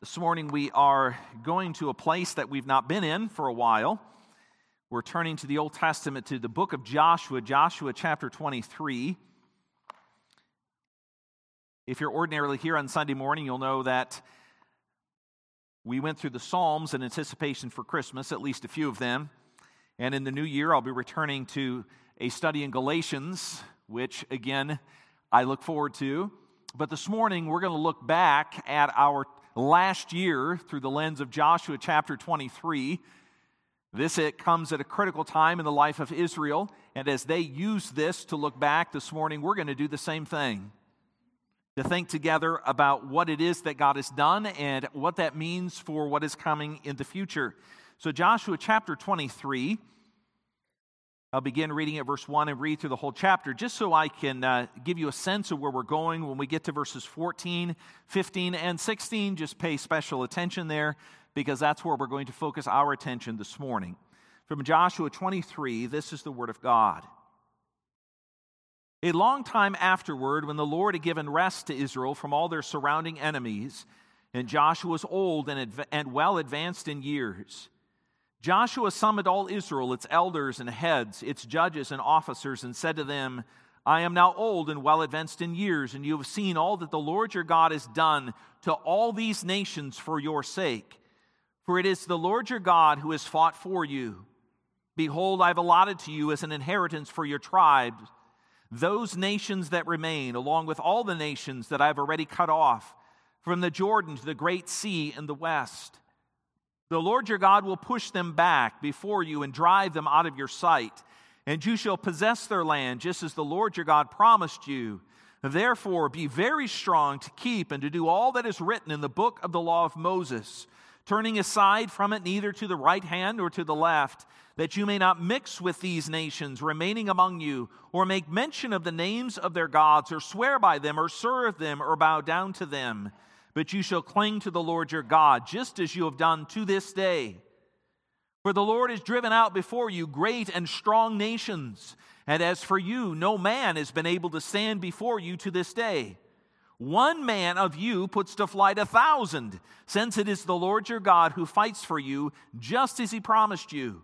This morning we are going to a place that we've not been in for a while. We're turning to the Old Testament, to the book of Joshua, Joshua chapter 23. If you're ordinarily here on Sunday morning, you'll know that we went through the Psalms in anticipation for Christmas, at least a few of them. And in the new year, I'll be returning to a study in Galatians, which, again, I look forward to. But this morning, we're going to look back at our last year through the lens of Joshua chapter 23. It comes at a critical time in the life of Israel, and as they use this to look back this morning, we're going to do the same thing. To think together about what it is that God has done and what that means for what is coming in the future. So Joshua chapter 23, I'll begin reading at verse 1 and read through the whole chapter, just so I can give you a sense of where we're going. When we get to verses 14, 15, and 16, just pay special attention there, because that's where we're going to focus our attention this morning. From Joshua 23, this is the word of God. A long time afterward, when the Lord had given rest to Israel from all their surrounding enemies, and Joshua was old and well advanced in years, Joshua summoned all Israel, its elders and heads, its judges and officers, and said to them, I am now old and well advanced in years, and you have seen all that the Lord your God has done to all these nations for your sake. For it is the Lord your God who has fought for you. Behold, I have allotted to you as an inheritance for your tribes those nations that remain, along with all the nations that I have already cut off, from the Jordan to the great sea in the west. The Lord your God will push them back before you and drive them out of your sight, and you shall possess their land, just as the Lord your God promised you. Therefore, be very strong to keep and to do all that is written in the book of the law of Moses, turning aside from it neither to the right hand nor to the left, that you may not mix with these nations remaining among you, or make mention of the names of their gods, or swear by them, or serve them, or bow down to them. But you shall cling to the Lord your God, just as you have done to this day. For the Lord has driven out before you great and strong nations, and as for you, no man has been able to stand before you to this day. One man of you puts to flight 1,000, since it is the Lord your God who fights for you, just as he promised you.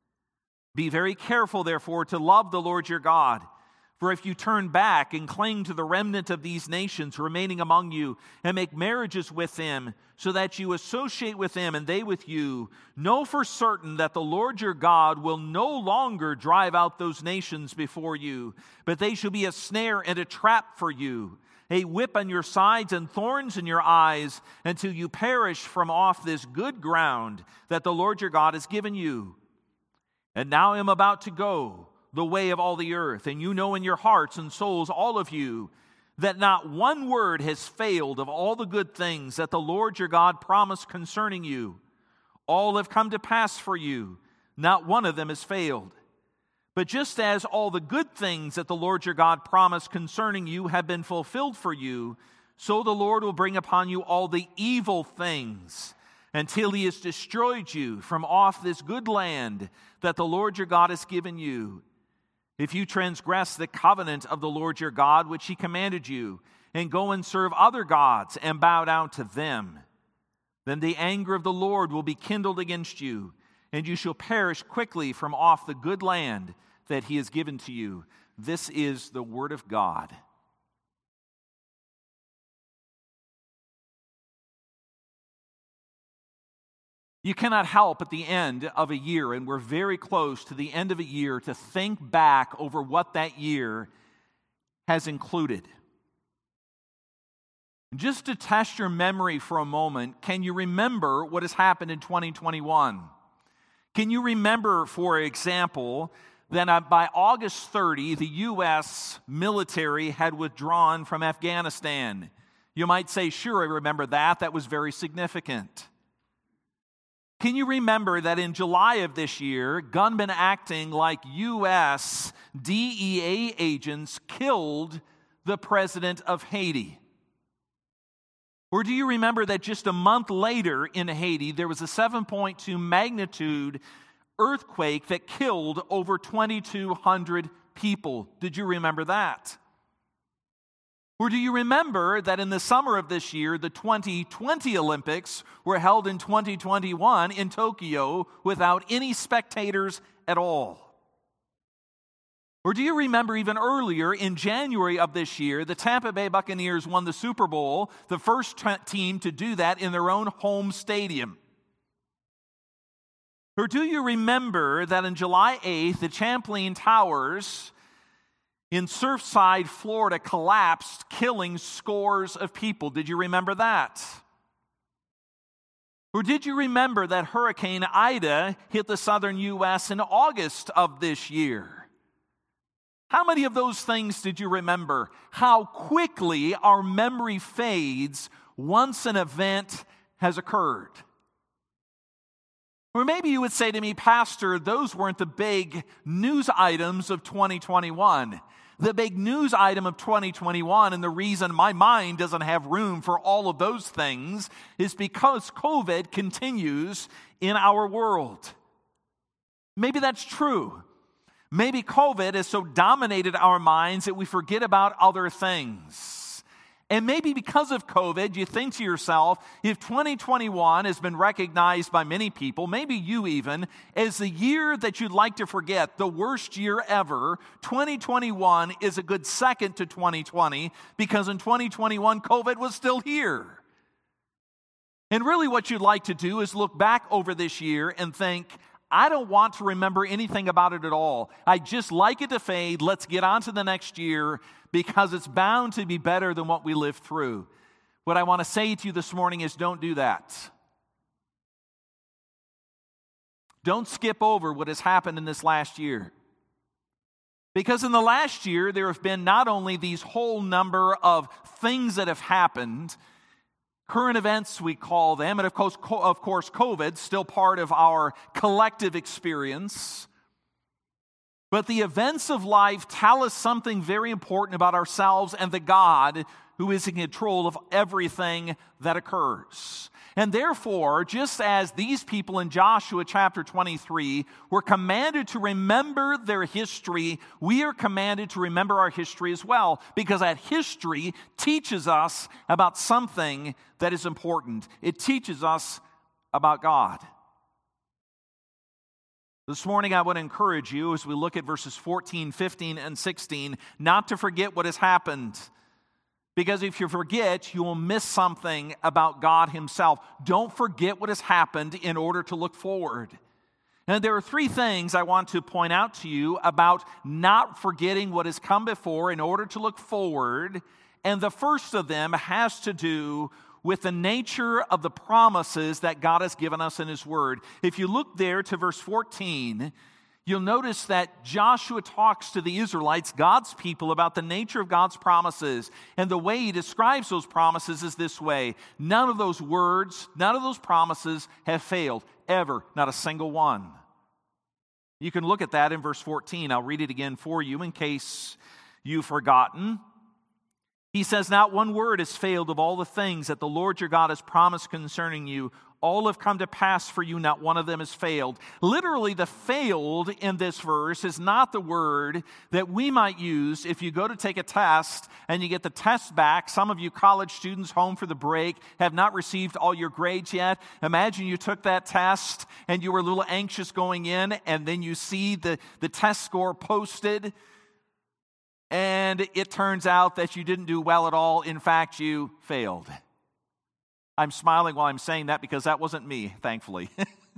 Be very careful, therefore, to love the Lord your God. For if you turn back and cling to the remnant of these nations remaining among you, and make marriages with them, so that you associate with them and they with you, know for certain that the Lord your God will no longer drive out those nations before you, but they shall be a snare and a trap for you, a whip on your sides and thorns in your eyes, until you perish from off this good ground that the Lord your God has given you. And now I am about to go the way of all the earth, and you know in your hearts and souls, all of you, that not one word has failed of all the good things that the Lord your God promised concerning you. All have come to pass for you, not one of them has failed. But just as all the good things that the Lord your God promised concerning you have been fulfilled for you, so the Lord will bring upon you all the evil things, until he has destroyed you from off this good land that the Lord your God has given you. If you transgress the covenant of the Lord your God, which he commanded you, and go and serve other gods and bow down to them, then the anger of the Lord will be kindled against you, and you shall perish quickly from off the good land that he has given to you. This is the word of God. You cannot help at the end of a year, and we're very close to the end of a year, to think back over what that year has included. Just to test your memory for a moment, can you remember what has happened in 2021? Can you remember, for example, that by August 30, the U.S. military had withdrawn from Afghanistan? You might say, sure, I remember that. That was very significant. Can you remember that in July of this year, gunmen acting like U.S. DEA agents killed the president of Haiti? Or do you remember that just a month later in Haiti, there was a 7.2 magnitude earthquake that killed over 2,200 people? Did you remember that? Or do you remember that in the summer of this year, the 2020 Olympics were held in 2021 in Tokyo without any spectators at all? Or do you remember even earlier in January of this year, the Tampa Bay Buccaneers won the Super Bowl, the first team to do that in their own home stadium? Or do you remember that on July 8th, the Champlain Towers in Surfside, Florida, collapsed, killing scores of people? Did you remember that? Or did you remember that Hurricane Ida hit the southern U.S. in August of this year? How many of those things did you remember? How quickly our memory fades once an event has occurred. Or maybe you would say to me, Pastor, those weren't the big news items of 2021. The big news item of 2021, and the reason my mind doesn't have room for all of those things, is because COVID continues in our world. Maybe that's true. Maybe COVID has so dominated our minds that we forget about other things. And maybe because of COVID, you think to yourself, if 2021 has been recognized by many people, maybe you even, as the year that you'd like to forget, the worst year ever, 2021 is a good second to 2020 because in 2021, COVID was still here. And really what you'd like to do is look back over this year and think, I don't want to remember anything about it at all. I just like it to fade. Let's get on to the next year because it's bound to be better than what we lived through. What I want to say to you this morning is don't do that. Don't skip over what has happened in this last year. Because in the last year, there have been not only these whole number of things that have happened, current events, we call them, and of course, COVID, still part of our collective experience. But the events of life tell us something very important about ourselves and the God who is in control of everything that occurs. And therefore, just as these people in Joshua chapter 23 were commanded to remember their history, we are commanded to remember our history as well, because that history teaches us about something that is important. It teaches us about God. This morning, I want to encourage you as we look at verses 14, 15, and 16, not to forget what has happened. Because if you forget, you will miss something about God Himself. Don't forget what has happened in order to look forward. And there are three things I want to point out to you about not forgetting what has come before in order to look forward. And the first of them has to do with the nature of the promises that God has given us in His Word. If you look there to verse 14, you'll notice that Joshua talks to the Israelites, God's people, about the nature of God's promises. And the way he describes those promises is this way. None of those words, none of those promises have failed, ever, not a single one. You can look at that in verse 14. I'll read it again for you in case you've forgotten. He says, not one word has failed of all the things that the Lord your God has promised concerning you. All have come to pass for you, not one of them has failed. Literally, the failed in this verse is not the word that we might use if you go to take a test and you get the test back. Some of you college students home for the break have not received all your grades yet. Imagine you took that test and you were a little anxious going in, and then you see the test score posted, and it turns out that you didn't do well at all. In fact, you failed. I'm smiling while I'm saying that because that wasn't me, thankfully.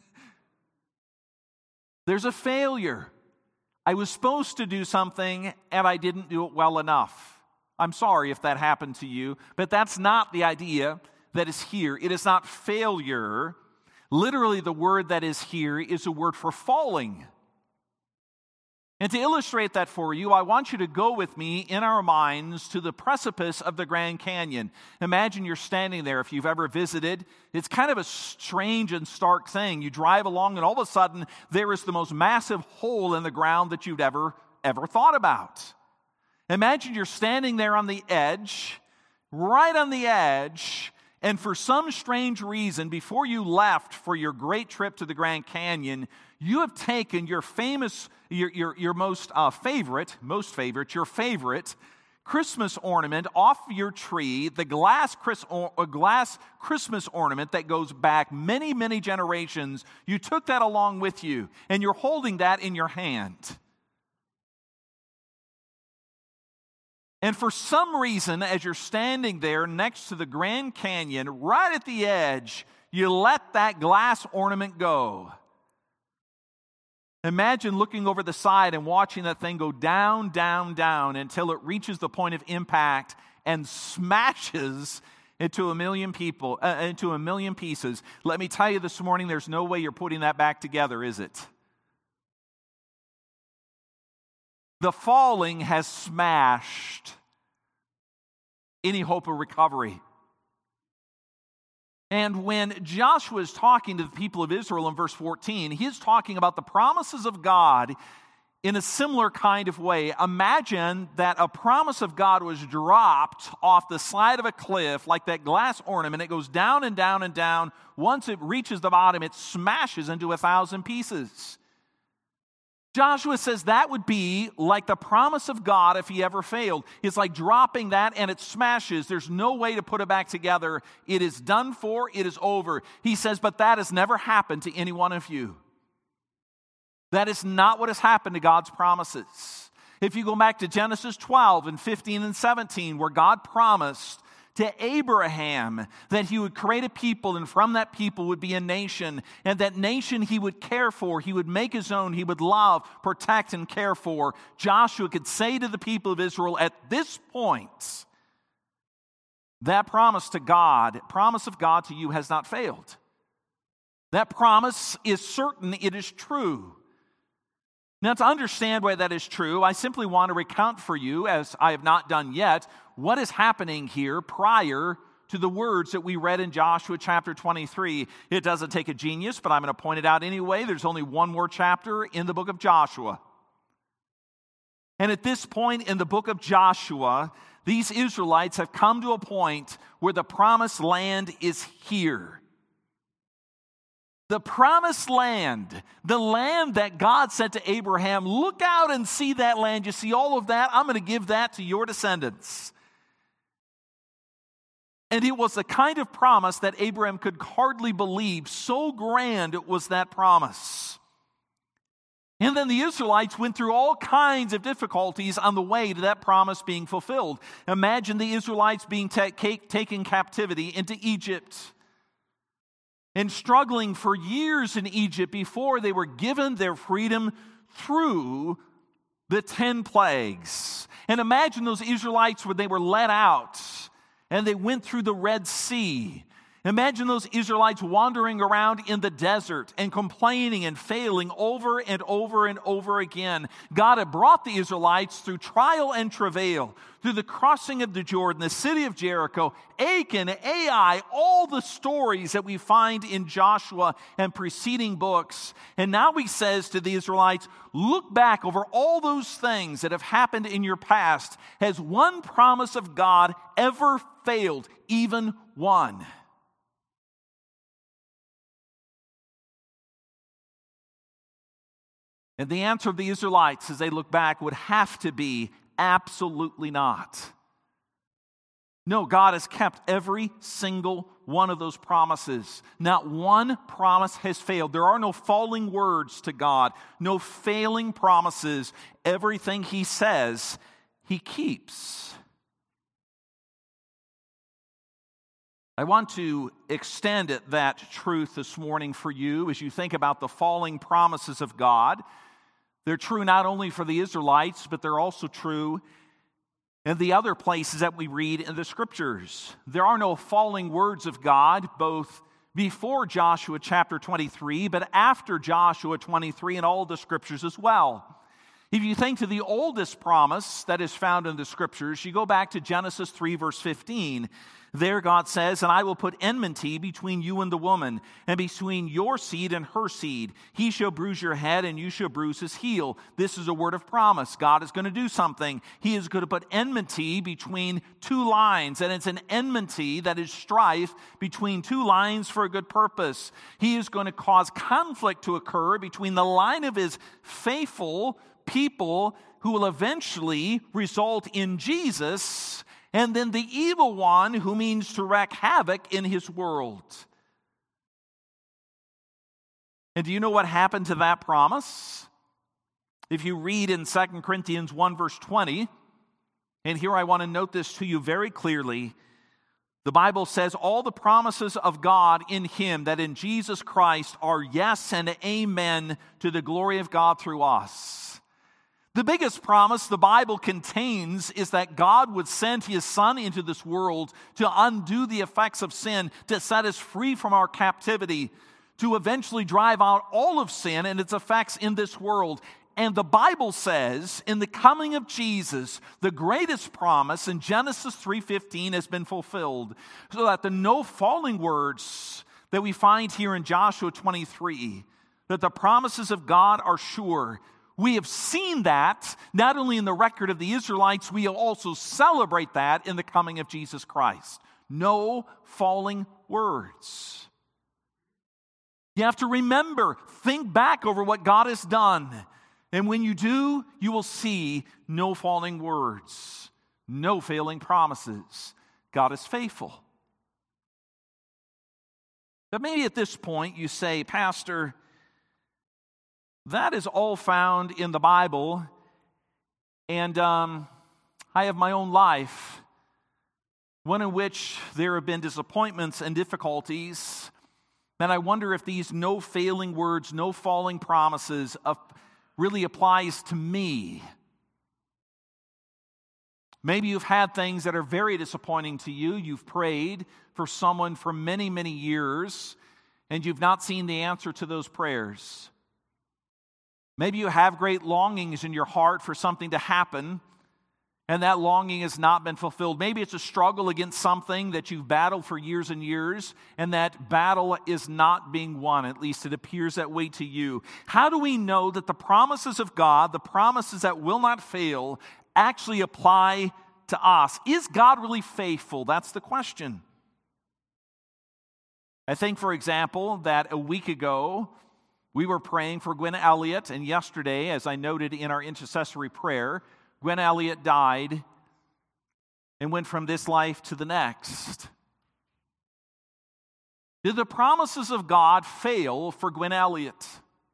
There's a failure. I was supposed to do something and I didn't do it well enough. I'm sorry if that happened to you, but that's not the idea that is here. It is not failure. Literally, the word that is here is a word for falling. And to illustrate that for you, I want you to go with me in our minds to the precipice of the Grand Canyon. Imagine you're standing there. If you've ever visited, it's kind of a strange and stark thing. You drive along and all of a sudden there is the most massive hole in the ground that you'd ever thought about. Imagine you're standing there on the edge, right on the edge, and for some strange reason, before you left for your great trip to the Grand Canyon, you have taken your favorite Christmas ornament off your tree, the glass Christmas ornament that goes back many, many generations, you took that along with you, and you're holding that in your hand. And for some reason, as you're standing there next to the Grand Canyon, right at the edge, you let that glass ornament go. Imagine looking over the side and watching that thing go down, down, down until it reaches the point of impact and smashes into a million pieces. Let me tell you this morning, there's no way you're putting that back together, is it? The falling has smashed any hope of recovery. And when Joshua is talking to the people of Israel in verse 14, he is talking about the promises of God in a similar kind of way. Imagine that a promise of God was dropped off the side of a cliff like that glass ornament. It goes down and down and down. Once it reaches the bottom, it smashes into 1,000 pieces. Joshua says that would be like the promise of God if he ever failed. It's like dropping that and it smashes. There's no way to put it back together. It is done for. It is over. He says, but that has never happened to any one of you. That is not what has happened to God's promises. If you go back to Genesis 12 and 15 and 17, where God promised to Abraham that he would create a people, and from that people would be a nation, and that nation he would care for, he would make his own, he would love, protect, and care for. Joshua could say to the people of Israel at this point, that promise of God to you has not failed. That promise is certain, it is true. Now, to understand why that is true, I simply want to recount for you, as I have not done yet, what is happening here prior to the words that we read in Joshua chapter 23. It doesn't take a genius, but I'm going to point it out anyway. There's only one more chapter in the book of Joshua. And at this point in the book of Joshua, these Israelites have come to a point where the promised land is here. The promised land, the land that God said to Abraham, look out and see that land. You see all of that? I'm going to give that to your descendants. And it was the kind of promise that Abraham could hardly believe. So grand was that promise. And then the Israelites went through all kinds of difficulties on the way to that promise being fulfilled. Imagine the Israelites being taken captivity into Egypt and struggling for years in Egypt before they were given their freedom through the 10 plagues. And imagine those Israelites when they were let out and they went through the Red Sea. Imagine those Israelites wandering around in the desert and complaining and failing over and over and over again. God had brought the Israelites through trial and travail, through the crossing of the Jordan, the city of Jericho, Achan, Ai, all the stories that we find in Joshua and preceding books. And now he says to the Israelites, look back over all those things that have happened in your past. Has one promise of God ever failed? Even one. And the answer of the Israelites as they look back would have to be absolutely not. No, God has kept every single one of those promises. Not one promise has failed. There are no falling words to God, no failing promises. Everything He says, He keeps. I want to extend that truth this morning for you as you think about the falling promises of God. They're true not only for the Israelites, but they're also true in the other places that we read in the Scriptures. There are no falling words of God, both before Joshua chapter 23, but after Joshua 23 in all the Scriptures as well. If you think to the oldest promise that is found in the Scriptures, you go back to Genesis 3, verse 15. There God says, and I will put enmity between you and the woman, and between your seed and her seed. He shall bruise your head, and you shall bruise his heel. This is a word of promise. God is going to do something. He is going to put enmity between two lines, and it's an enmity that is strife between two lines for a good purpose. He is going to cause conflict to occur between the line of his faithful people who will eventually result in Jesus, and then the evil one who means to wreak havoc in his world. And do you know what happened to that promise? If you read in 2 Corinthians 1 verse 20, and here I want to note this to you very clearly, the Bible says all the promises of God in Him, that in Jesus Christ, are yes and amen to the glory of God through us. The biggest promise the Bible contains is that God would send His Son into this world to undo the effects of sin, to set us free from our captivity, to eventually drive out all of sin and its effects in this world. And the Bible says, in the coming of Jesus, the greatest promise in Genesis 3:15 has been fulfilled, so that the no falling words that we find here in Joshua 23, that the promises of God are sure. We have seen that not only in the record of the Israelites, we also celebrate that in the coming of Jesus Christ. No falling words. You have to remember, think back over what God has done. And when you do, you will see no falling words, no failing promises. God is faithful. But maybe at this point you say, Pastor, that is all found in the Bible, and I have my own life, one in which there have been disappointments and difficulties, and I wonder if these no failing words, no falling promises really applies to me. Maybe you've had things that are very disappointing to you. You've prayed for someone for many, many years, and you've not seen the answer to those prayers. Maybe you have great longings in your heart for something to happen, and that longing has not been fulfilled. Maybe it's a struggle against something that you've battled for years and years, and that battle is not being won. At least it appears that way to you. How do we know that the promises of God, the promises that will not fail, actually apply to us? Is God really faithful? That's the question. I think, for example, that a week ago, we were praying for Gwen Elliott, and yesterday, as I noted in our intercessory prayer, Gwen Elliott died and went from this life to the next. Did the promises of God fail for Gwen Elliott?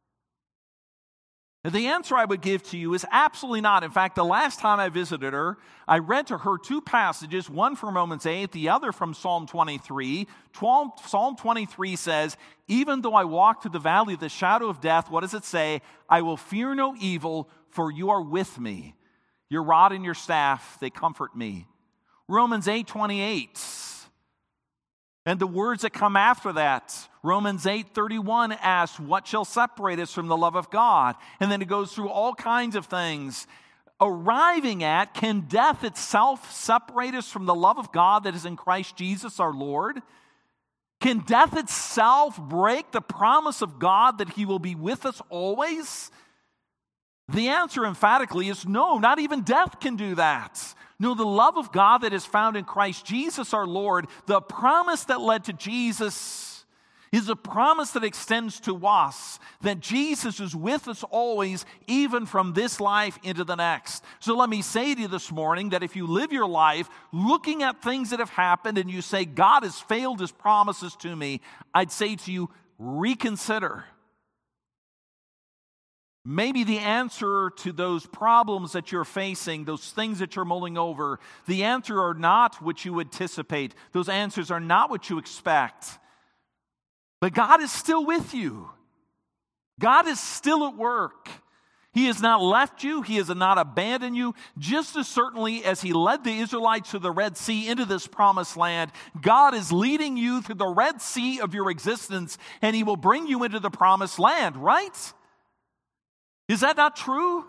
And the answer I would give to you is absolutely not. In fact, the last time I visited her, I read to her two passages, one from Romans 8, the other from Psalm 23. Psalm 23 says, even though I walk through the valley of the shadow of death, what does it say? I will fear no evil, for you are with me. Your rod and your staff, they comfort me. Romans 8:28. And the words that come after that, Romans 8:31 asks, what shall separate us from the love of God? And then it goes through all kinds of things, arriving at, can death itself separate us from the love of God that is in Christ Jesus our Lord? Can death itself break the promise of God that He will be with us always? The answer emphatically is no, not even death can do that. No, the love of God that is found in Christ Jesus our Lord, the promise that led to Jesus, is a promise that extends to us, that Jesus is with us always, even from this life into the next. So let me say to you this morning that if you live your life looking at things that have happened and you say, God has failed His promises to me, I'd say to you, reconsider. Maybe the answer to those problems that you're facing, those things that you're mulling over, the answer are not what you anticipate. Those answers are not what you expect. But God is still with you. God is still at work. He has not left you. He has not abandoned you. Just as certainly as He led the Israelites through the Red Sea into this promised land, God is leading you through the Red Sea of your existence, and He will bring you into the promised land, right? Is that not true?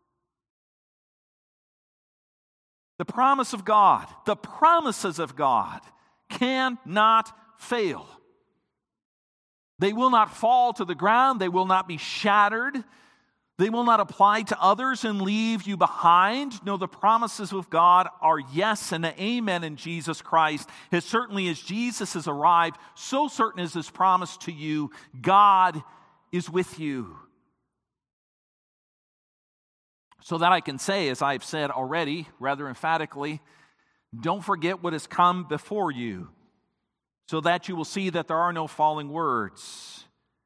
The promise of God, the promises of God cannot fail. They will not fall to the ground. They will not be shattered. They will not apply to others and leave you behind. No, the promises of God are yes and amen in Jesus Christ. As certainly as Jesus has arrived, so certain is His promise to you. God is with you. so that I can say, as I've said already, rather emphatically, don't forget what has come before you, so that you will see that there are no falling words.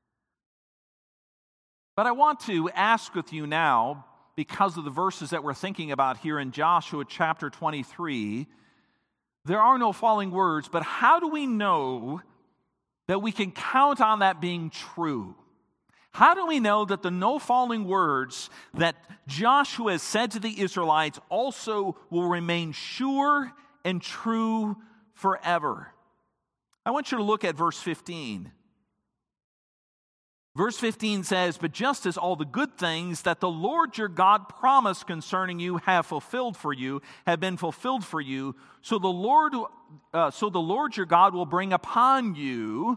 But I want to ask with you now, because of the verses that we're thinking about here in Joshua chapter 23, there are no falling words, but how do we know that we can count on that being true? How do we know that the no falling words that Joshua has said to the Israelites also will remain sure and true forever? I want you to look at verse 15. Verse 15 says, "But just as all the good things that the Lord your God promised concerning you have been fulfilled for you, so the Lord your God will bring upon you."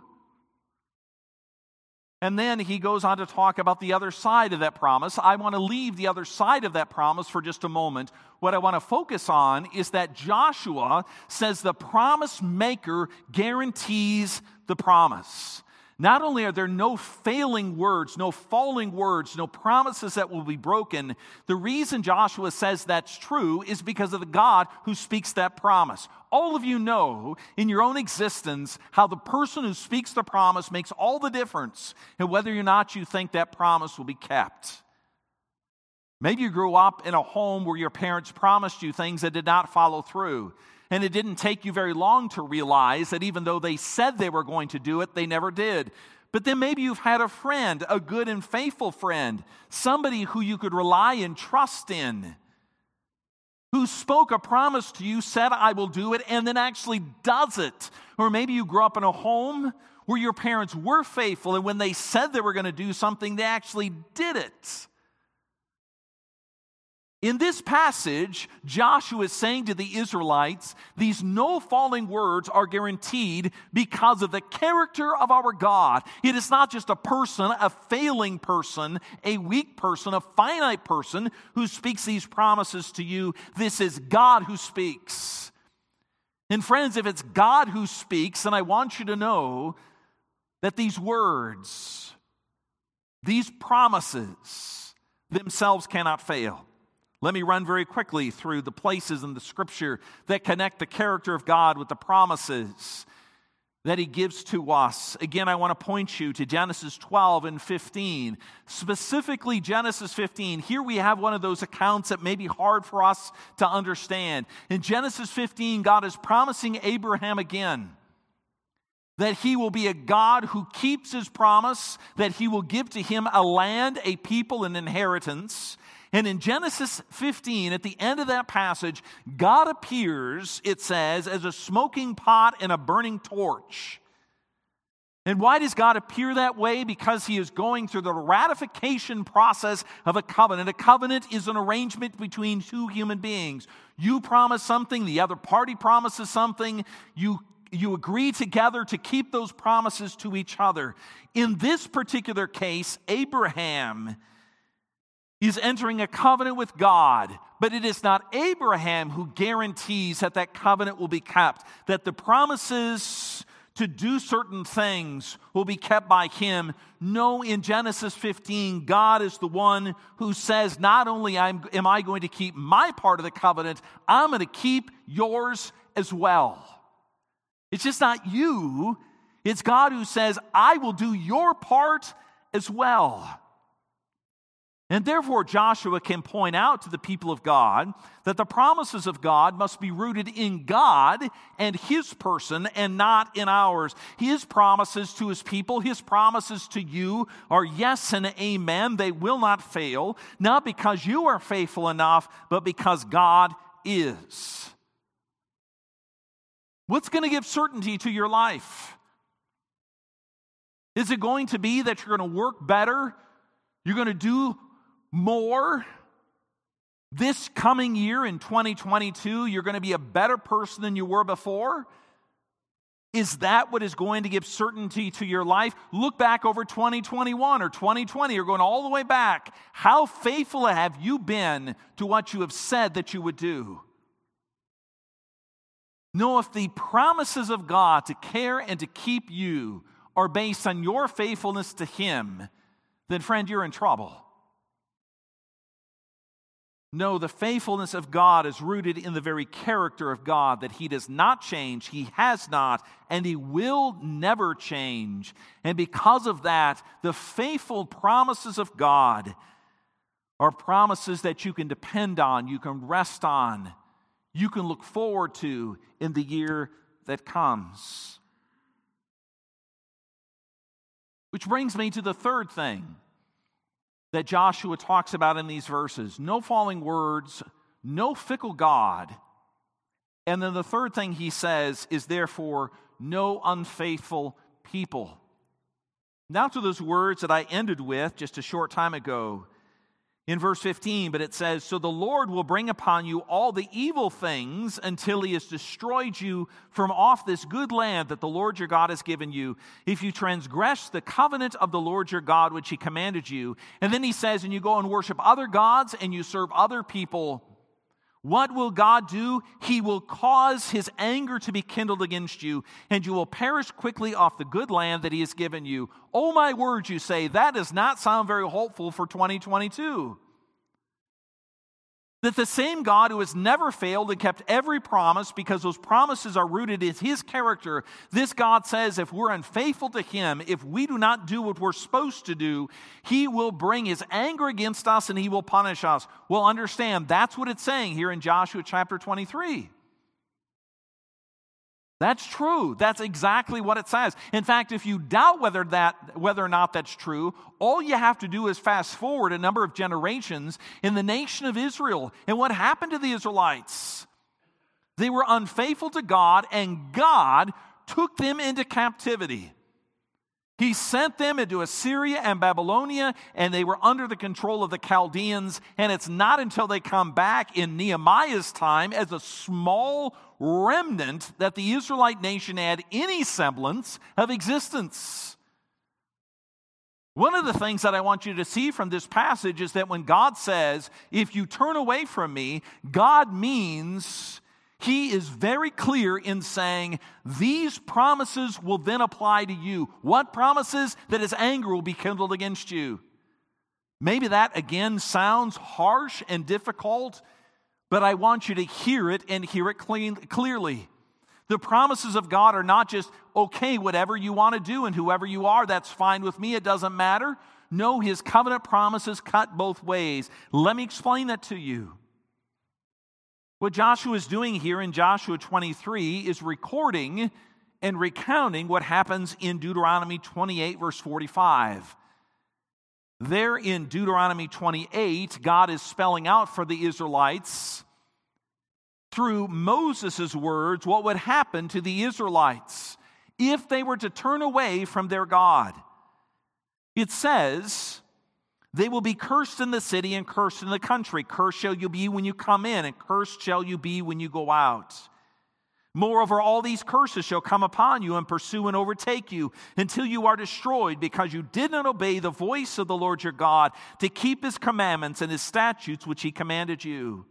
And then he goes on to talk about the other side of that promise. I want to leave the other side of that promise for just a moment. What I want to focus on is that Joshua says the promise maker guarantees the promise. Not only are there no failing words, no falling words, no promises that will be broken, the reason Joshua says that's true is because of the God who speaks that promise. All of you know in your own existence how the person who speaks the promise makes all the difference in whether or not you think that promise will be kept. Maybe you grew up in a home where your parents promised you things that did not follow through. And it didn't take you very long to realize that even though they said they were going to do it, they never did. But then maybe you've had a friend, a good and faithful friend, somebody who you could rely and trust in, who spoke a promise to you, said, "I will do it," and then actually does it. Or maybe you grew up in a home where your parents were faithful, and when they said they were going to do something, they actually did it. In this passage, Joshua is saying to the Israelites, these no falling words are guaranteed because of the character of our God. It is not just a person, a failing person, a weak person, a finite person who speaks these promises to you. This is God who speaks. And friends, if it's God who speaks, then I want you to know that these words, these promises themselves cannot fail. Let me run very quickly through the places in the Scripture that connect the character of God with the promises that He gives to us. Again, I want to point you to Genesis 12 and 15. Specifically, Genesis 15. Here we have one of those accounts that may be hard for us to understand. In Genesis 15, God is promising Abraham again that He will be a God who keeps His promise, that He will give to him a land, a people, an inheritance. And in Genesis 15, at the end of that passage, God appears, it says, as a smoking pot and a burning torch. And why does God appear that way? Because He is going through the ratification process of a covenant. A covenant is an arrangement between two human beings. You promise something, the other party promises something, you agree together to keep those promises to each other. In this particular case, Abraham is entering a covenant with God, but it is not Abraham who guarantees that that covenant will be kept, that the promises to do certain things will be kept by him. No, in Genesis 15, God is the one who says, not only am I going to keep my part of the covenant, I'm going to keep yours as well. It's just not you. It's God who says, I will do your part as well. And therefore, Joshua can point out to the people of God that the promises of God must be rooted in God and His person and not in ours. His promises to His people, His promises to you are yes and amen. They will not fail, not because you are faithful enough, but because God is. What's going to give certainty to your life? Is it going to be that you're going to work better? You're going to do more this coming year in 2022? You're going to be a better person than you were before? Is that what is going to give certainty to your life? Look back over 2021 or 2020. You're going all the way back. How faithful have you been to what you have said that you would do? No, if the promises of God to care and to keep you are based on your faithfulness to Him, then friend, you're in trouble. No, the faithfulness of God is rooted in the very character of God, that He does not change, He has not, and He will never change. And because of that, the faithful promises of God are promises that you can depend on, you can rest on, you can look forward to in the year that comes. Which brings me to the third thing that Joshua talks about in these verses. No falling words, no fickle God. And then the third thing he says is therefore no unfaithful people. Now to those words that I ended with just a short time ago in verse 15, but it says, so the Lord will bring upon you all the evil things until He has destroyed you from off this good land that the Lord your God has given you, if you transgress the covenant of the Lord your God which He commanded you. And then he says, and you go and worship other gods and you serve other people. What will God do? He will cause His anger to be kindled against you, and you will perish quickly off the good land that He has given you. Oh my word, you say, that does not sound very hopeful for 2022. That the same God who has never failed and kept every promise, because those promises are rooted in His character, this God says if we're unfaithful to Him, if we do not do what we're supposed to do, He will bring His anger against us and He will punish us. Well, understand, that's what it's saying here in Joshua chapter 23. That's true. That's exactly what it says. In fact, if you doubt whether or not that's true, all you have to do is fast forward a number of generations in the nation of Israel. And what happened to the Israelites? They were unfaithful to God, and God took them into captivity. He sent them into Assyria and Babylonia, and they were under the control of the Chaldeans. And it's not until they come back in Nehemiah's time as a small remnant that the Israelite nation had any semblance of existence. One of the things that I want you to see from this passage is that when God says, if you turn away from me, God means He is very clear in saying, these promises will then apply to you. What promises? That His anger will be kindled against you. Maybe that again sounds harsh and difficult, but I want you to hear it and hear it clearly. The promises of God are not just, okay, whatever you want to do and whoever you are, that's fine with me, it doesn't matter. No, His covenant promises cut both ways. Let me explain that to you. What Joshua is doing here in Joshua 23 is recording and recounting what happens in Deuteronomy 28, verse 45. There in Deuteronomy 28, God is spelling out for the Israelites through Moses' words what would happen to the Israelites if they were to turn away from their God. It says, they will be cursed in the city and cursed in the country. Cursed shall you be when you come in, and cursed shall you be when you go out. Moreover, all these curses shall come upon you and pursue and overtake you until you are destroyed, because you did not obey the voice of the Lord your God to keep His commandments and His statutes which He commanded you.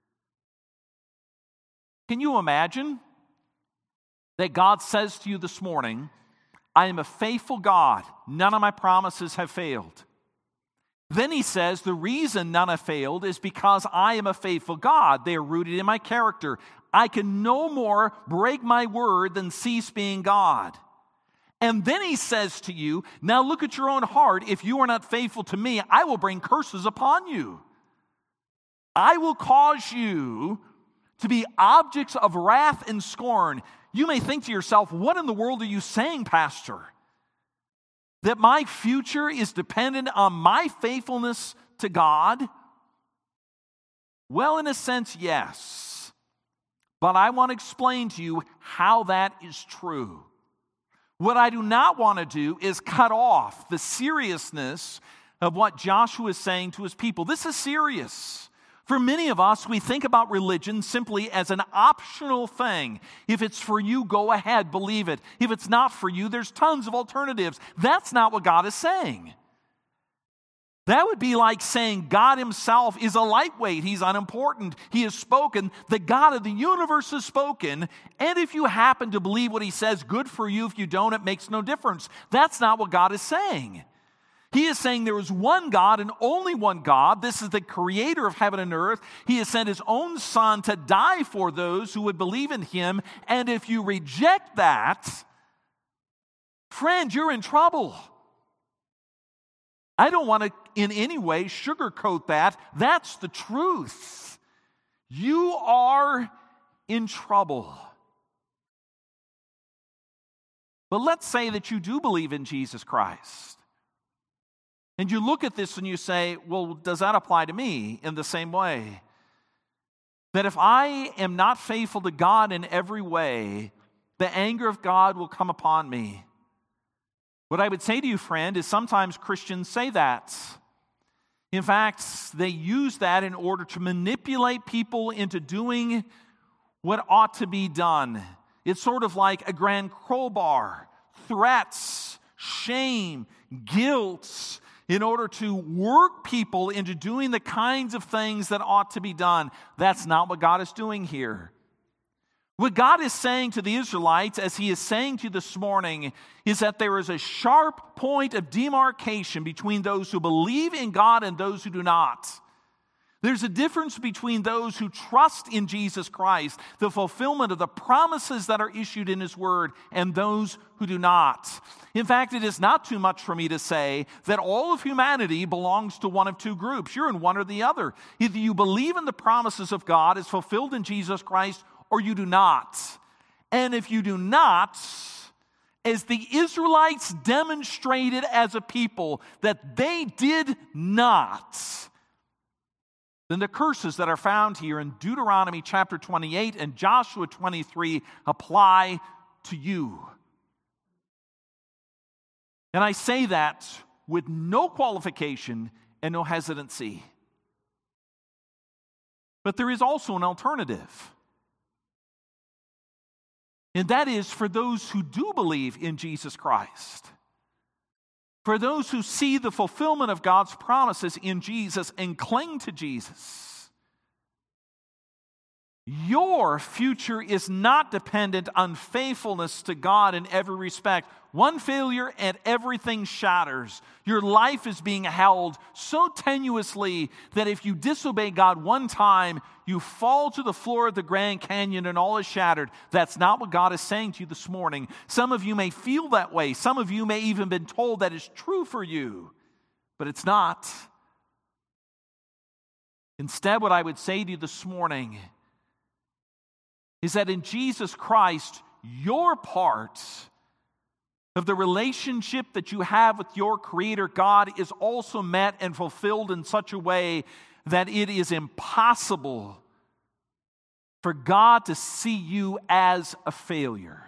Can you imagine that God says to you this morning, I am a faithful God. None of my promises have failed. Then He says, the reason none have failed is because I am a faithful God. They are rooted in my character. I can no more break my word than cease being God. And then He says to you, now look at your own heart. If you are not faithful to me, I will bring curses upon you. I will cause you to be objects of wrath and scorn. You may think to yourself, what in the world are you saying, Pastor? That my future is dependent on my faithfulness to God? Well, in a sense, yes. But I want to explain to you how that is true. What I do not want to do is cut off the seriousness of what Joshua is saying to his people. This is serious. For many of us, we think about religion simply as an optional thing. If it's for you, go ahead, believe it. If it's not for you, there's tons of alternatives. That's not what God is saying. That would be like saying God Himself is a lightweight. He's unimportant. He has spoken. The God of the universe has spoken. And if you happen to believe what He says, good for you. If you don't, it makes no difference. That's not what God is saying. He is saying there is one God and only one God. This is the creator of heaven and earth. He has sent his own Son to die for those who would believe in him. And if you reject that, friend, you're in trouble. I don't want to in any way sugarcoat that. That's the truth. You are in trouble. But let's say that you do believe in Jesus Christ. And you look at this and you say, well, does that apply to me in the same way? That if I am not faithful to God in every way, the anger of God will come upon me. What I would say to you, friend, is sometimes Christians say that. In fact, they use that in order to manipulate people into doing what ought to be done. It's sort of like a grand crowbar, threats, shame, guilt, in order to work people into doing the kinds of things that ought to be done. That's not what God is doing here. What God is saying to the Israelites, as he is saying to you this morning, is that there is a sharp point of demarcation between those who believe in God and those who do not. There's a difference between those who trust in Jesus Christ, the fulfillment of the promises that are issued in his word, and those who do not. In fact, it is not too much for me to say that all of humanity belongs to one of two groups. You're in one or the other. Either you believe in the promises of God as fulfilled in Jesus Christ, or you do not. And if you do not, as the Israelites demonstrated as a people that they did not, then the curses that are found here in Deuteronomy chapter 28 and Joshua 23 apply to you. And I say that with no qualification and no hesitancy. But there is also an alternative. And that is for those who do believe in Jesus Christ. For those who see the fulfillment of God's promises in Jesus and cling to Jesus. Your future is not dependent on faithfulness to God in every respect. One failure and everything shatters. Your life is being held so tenuously that if you disobey God one time, you fall to the floor of the Grand Canyon and all is shattered. That's not what God is saying to you this morning. Some of you may feel that way. Some of you may even been told that is true for you, but it's not. Instead, what I would say to you this morning is that in Jesus Christ, your part of the relationship that you have with your Creator God is also met and fulfilled in such a way that it is impossible for God to see you as a failure.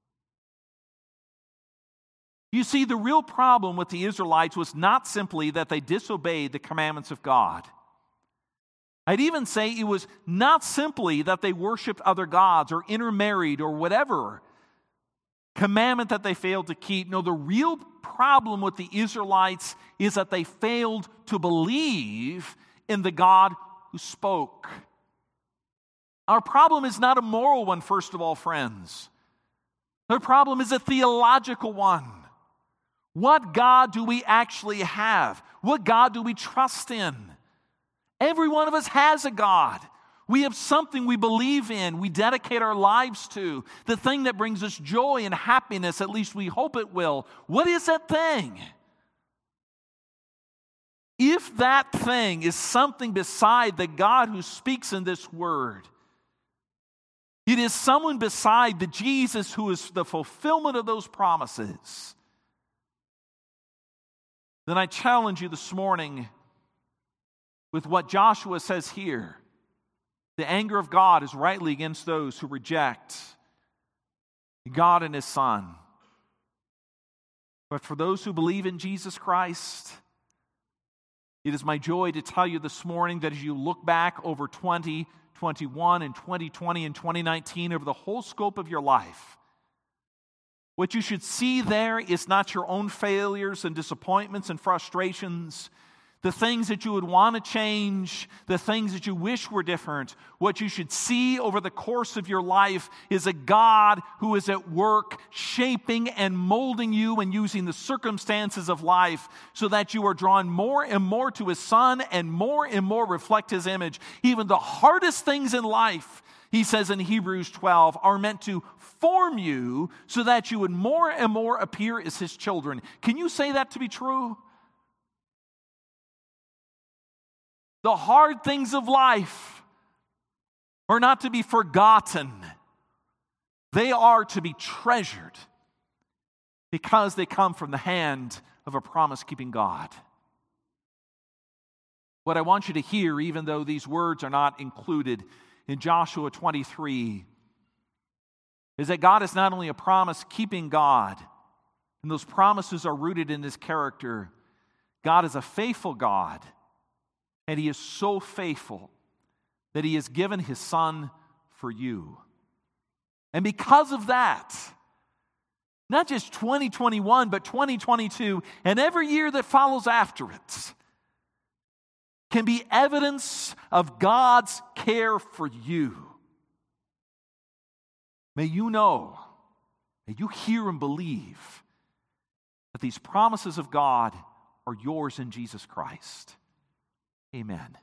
You see, the real problem with the Israelites was not simply that they disobeyed the commandments of God. I'd even say it was not simply that they worshiped other gods or intermarried or whatever commandment that they failed to keep. No, the real problem with the Israelites is that they failed to believe in the God who spoke. Our problem is not a moral one, first of all, friends. Our problem is a theological one. What God do we actually have? What God do we trust in? Every one of us has a God. We have something we believe in, we dedicate our lives to, the thing that brings us joy and happiness, at least we hope it will. What is that thing? If that thing is something beside the God who speaks in this word, it is someone beside the Jesus who is the fulfillment of those promises, then I challenge you this morning with what Joshua says here. The anger of God is rightly against those who reject God and His Son. But for those who believe in Jesus Christ, it is my joy to tell you this morning that as you look back over 2021 and 2020 and 2019, over the whole scope of your life, what you should see there is not your own failures and disappointments and frustrations. the things that you would want to change, the things that you wish were different. What you should see over the course of your life is a God who is at work shaping and molding you and using the circumstances of life so that you are drawn more and more to His Son and more reflect His image. Even the hardest things in life, he says in Hebrews 12, are meant to form you so that you would more and more appear as His children. Can you say that to be true? The hard things of life are not to be forgotten. They are to be treasured because they come from the hand of a promise-keeping God. What I want you to hear, even though these words are not included in Joshua 23, is that God is not only a promise-keeping God, and those promises are rooted in His character. God is a faithful God. And He is so faithful that He has given His Son for you. And because of that, not just 2021, but 2022, and every year that follows after it, can be evidence of God's care for you. May you know, may you hear and believe that these promises of God are yours in Jesus Christ. Amen.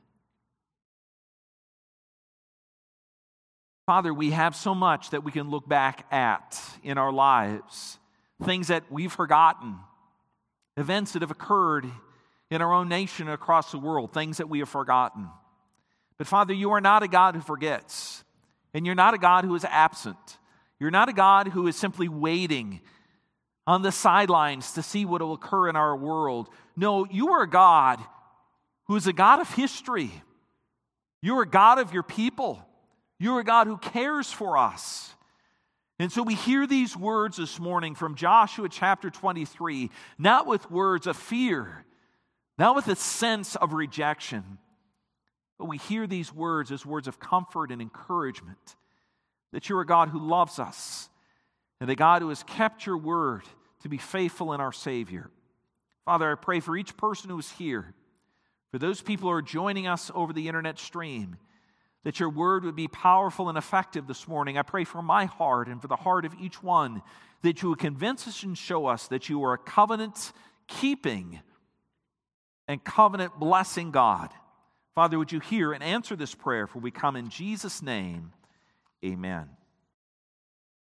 Father, we have so much that we can look back at in our lives, things that we've forgotten, events that have occurred in our own nation and across the world, things that we have forgotten. But Father, you are not a God who forgets, and you're not a God who is absent. You're not a God who is simply waiting on the sidelines to see what will occur in our world. No, you are a God who is a God of history. You're a God of your people. You're a God who cares for us. And so we hear these words this morning from Joshua chapter 23, not with words of fear, not with a sense of rejection, but we hear these words as words of comfort and encouragement, that you're a God who loves us, and a God who has kept your word to be faithful in our Savior. Father, I pray for each person who is here, for those people who are joining us over the internet stream, that your word would be powerful and effective this morning. I pray for my heart and for the heart of each one, that you would convince us and show us that you are a covenant-keeping and covenant-blessing God. Father, would you hear and answer this prayer, for we come in Jesus' name. Amen.